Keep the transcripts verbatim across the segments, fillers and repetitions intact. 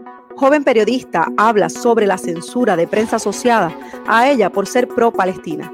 Joven periodista habla sobre la censura de prensa asociada a ella por ser pro-Palestina.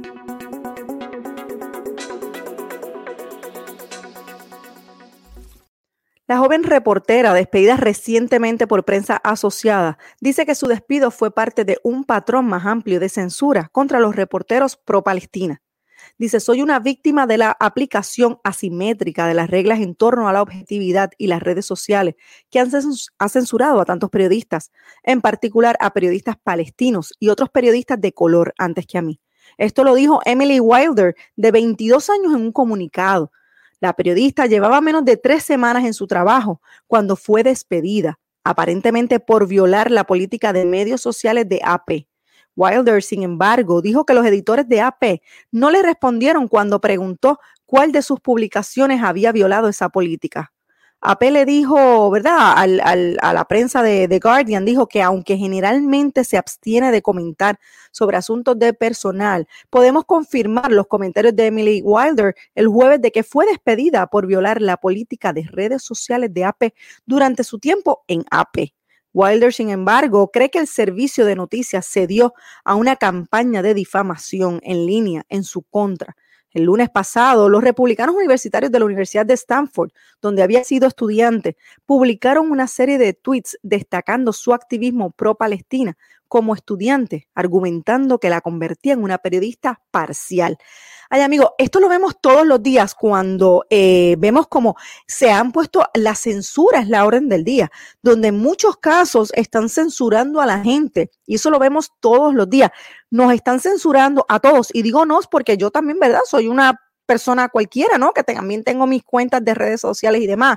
La joven reportera, despedida recientemente por prensa asociada, dice que su despido fue parte de un patrón más amplio de censura contra los reporteros pro-Palestina. Dice, soy una víctima de la aplicación asimétrica de las reglas en torno a la objetividad y las redes sociales que han censurado a tantos periodistas, en particular a periodistas palestinos y otros periodistas de color antes que a mí. Esto lo dijo Emily Wilder, de veintidós años, en un comunicado. La periodista llevaba menos de tres semanas en su trabajo cuando fue despedida, aparentemente por violar la política de medios sociales de A P. Wilder, sin embargo, dijo que los editores de A P no le respondieron cuando preguntó cuál de sus publicaciones había violado esa política. A P le dijo, ¿verdad?, al, al, a la prensa de The Guardian, dijo que aunque generalmente se abstiene de comentar sobre asuntos de personal, podemos confirmar los comentarios de Emily Wilder el jueves de que fue despedida por violar la política de redes sociales de A P durante su tiempo en A P. Wilder, sin embargo, cree que el servicio de noticias cedió a una campaña de difamación en línea en su contra. El lunes pasado, los republicanos universitarios de la Universidad de Stanford, donde había sido estudiante, publicaron una serie de tweets destacando su activismo pro-Palestina como estudiante, argumentando que la convertía en una periodista parcial. Ay, amigos, esto lo vemos todos los días cuando eh, vemos cómo se han puesto la censura, es la orden del día, donde en muchos casos están censurando a la gente, y eso lo vemos todos los días. Nos están censurando a todos, y digo nos porque yo también, ¿verdad? Soy una persona cualquiera, ¿no? Que también tengo mis cuentas de redes sociales y demás.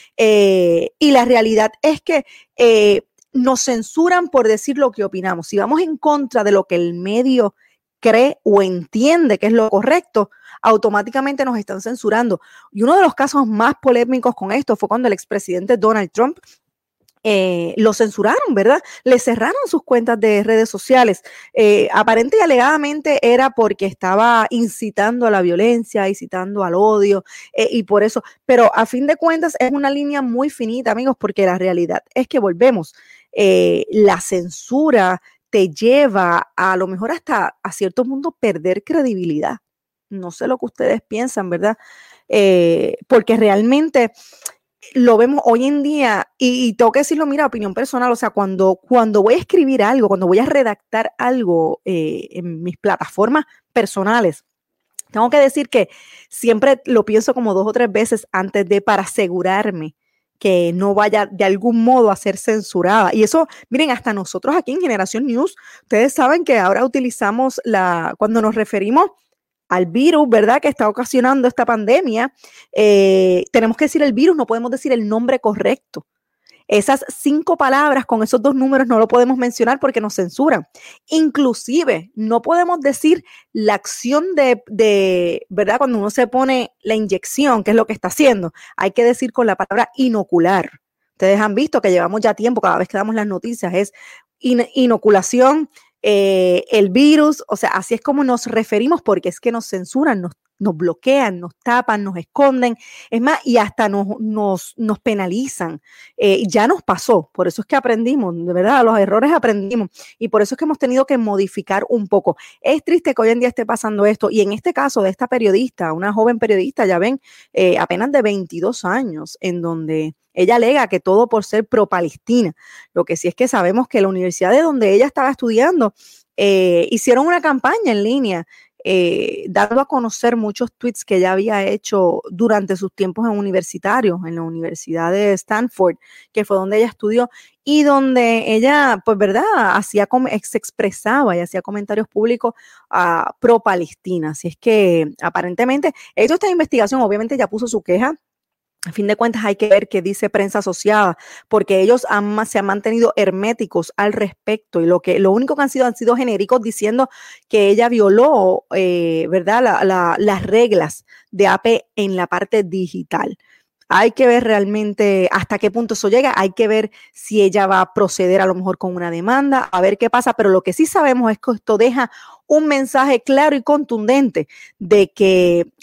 Eh, y la realidad es que eh, nos censuran por decir lo que opinamos. Si vamos en contra de lo que el medio cree o entiende que es lo correcto, automáticamente nos están censurando. Y uno de los casos más polémicos con esto fue cuando el expresidente Donald Trump eh, lo censuraron, ¿verdad? Le cerraron sus cuentas de redes sociales. Eh, aparente y alegadamente era porque estaba incitando a la violencia, incitando al odio, eh, y por eso. Pero a fin de cuentas es una línea muy finita, amigos, porque la realidad es que volvemos. Eh, la censura te lleva a, a lo mejor hasta a cierto punto perder credibilidad. No sé lo que ustedes piensan, ¿verdad? Eh, porque realmente lo vemos hoy en día, y, y tengo que decirlo, mira, opinión personal, o sea, cuando, cuando voy a escribir algo, cuando voy a redactar algo eh, en mis plataformas personales, tengo que decir que siempre lo pienso como dos o tres veces antes de, para asegurarme que no vaya de algún modo a ser censurada. Y eso, miren, hasta nosotros aquí en Generación News, ustedes saben que ahora utilizamos la, cuando nos referimos al virus, ¿verdad?, que está ocasionando esta pandemia, eh, tenemos que decir el virus, no podemos decir el nombre correcto. Esas cinco palabras con esos dos números no lo podemos mencionar porque nos censuran. Inclusive, no podemos decir la acción de, de, ¿verdad?, cuando uno se pone la inyección, que es lo que está haciendo. Hay que decir con la palabra inocular. Ustedes han visto que llevamos ya tiempo, cada vez que damos las noticias, es in, inoculación, eh, el virus, o sea, así es como nos referimos porque es que nos censuran, nos nos bloquean, nos tapan, nos esconden, es más, y hasta nos, nos, nos penalizan. Eh, ya nos pasó, por eso es que aprendimos, de verdad, los errores aprendimos, y por eso es que hemos tenido que modificar un poco. Es triste que hoy en día esté pasando esto, y en este caso de esta periodista, una joven periodista, ya ven, eh, apenas de veintidós años, en donde ella alega que todo por ser pro-Palestina. Lo que sí es que sabemos que la universidad de donde ella estaba estudiando, eh, hicieron una campaña en línea, Eh, dando a conocer muchos tweets que ella había hecho durante sus tiempos en universitarios, en la Universidad de Stanford, que fue donde ella estudió, y donde ella, pues, ¿verdad?, hacía, se expresaba y hacía comentarios públicos uh, pro-Palestina. Así es que, aparentemente, hecho esta investigación, obviamente ya puso su queja. A fin de cuentas hay que ver qué dice prensa asociada, porque ellos han, se han mantenido herméticos al respecto, y lo que lo único que han sido han sido genéricos diciendo que ella violó, eh, ¿verdad?, la, la, las reglas de A P en la parte digital. Hay que ver realmente hasta qué punto eso llega, hay que ver si ella va a proceder a lo mejor con una demanda, a ver qué pasa, pero lo que sí sabemos es que esto deja un mensaje claro y contundente de que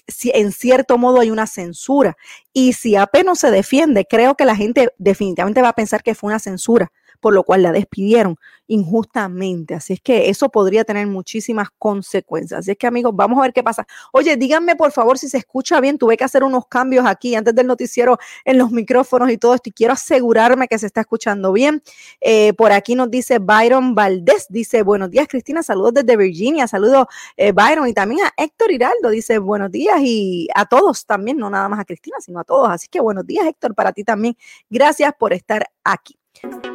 si en cierto modo hay una censura. Y si A P no se defiende, creo que la gente definitivamente va a pensar que fue una censura, por lo cual la despidieron injustamente. Así es que eso podría tener muchísimas consecuencias. Así es que, amigos, vamos a ver qué pasa. Oye, díganme por favor si se escucha bien. Tuve que hacer unos cambios aquí antes del noticiero en los micrófonos y todo esto, y quiero asegurarme que se está escuchando bien. Eh, por aquí nos dice Byron Valdés, dice, buenos días, Cristina, saludos desde Virginia, saludos eh, Byron, y también a Héctor Hiraldo, dice, buenos días, y a todos también, no nada más a Cristina, sino a todos. Así que buenos días, Héctor, para ti también. Gracias por estar aquí.